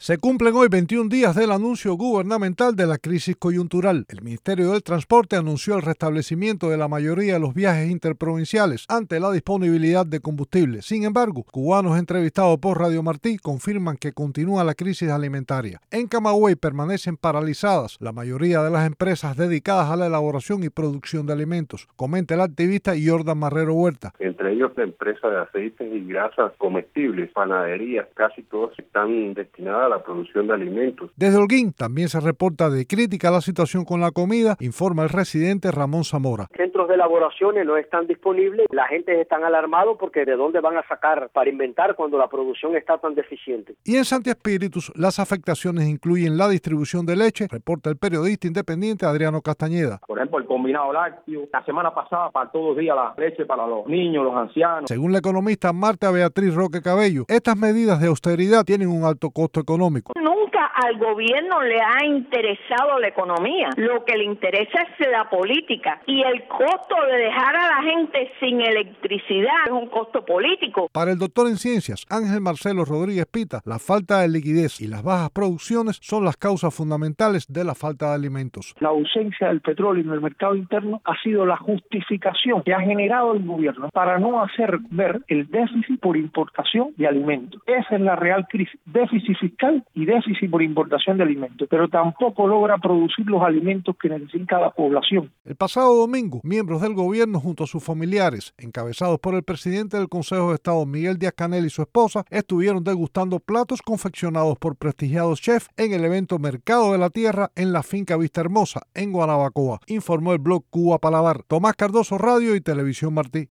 Se cumplen hoy 21 días del anuncio gubernamental de la crisis coyuntural. El Ministerio del Transporte anunció el restablecimiento de la mayoría de los viajes interprovinciales ante la disponibilidad de combustible. Sin embargo, cubanos entrevistados por Radio Martí confirman que continúa la crisis alimentaria. En Camagüey permanecen paralizadas la mayoría de las empresas dedicadas a la elaboración y producción de alimentos, comenta el activista Jordan Marrero Huerta. Entre ellos la empresa de aceites y grasas comestibles, panaderías, casi todas están destinadas a la producción de alimentos. Desde Holguín también se reporta de crítica a la situación con la comida, informa el residente Ramón Zamora. Centros de elaboraciones no están disponibles, la gente está alarmada porque de dónde van a sacar para inventar cuando la producción está tan deficiente. Y en Santi Espíritus las afectaciones incluyen la distribución de leche, reporta el periodista independiente Adriano Castañeda. Por ejemplo, el combinado lácteo, la semana pasada faltó 2 días la leche para los niños, los ancianos. Según la economista Marta Beatriz Roque Cabello, estas medidas de austeridad tienen un alto costo económico. Nunca al gobierno le ha interesado la economía, lo que le interesa es la política y el costo de dejar a la gente sin electricidad es un costo político. Para el doctor en ciencias Ángel Marcelo Rodríguez Pita, la falta de liquidez y las bajas producciones son las causas fundamentales de la falta de alimentos. La ausencia del petróleo en el mercado interno ha sido la justificación que ha generado el gobierno para no hacer ver el déficit por importación de alimentos. Esa es la real crisis, déficit fiscal y déficit por importación de alimentos, pero tampoco logra producir los alimentos que necesita la población. El pasado domingo, miembros del gobierno junto a sus familiares, encabezados por el presidente del Consejo de Estado Miguel Díaz-Canel y su esposa, estuvieron degustando platos confeccionados por prestigiados chefs en el evento Mercado de la Tierra en la finca Vista Hermosa, en Guanabacoa, informó el blog Cuba Palabar. Tomás Cardoso, Radio y Televisión Martí.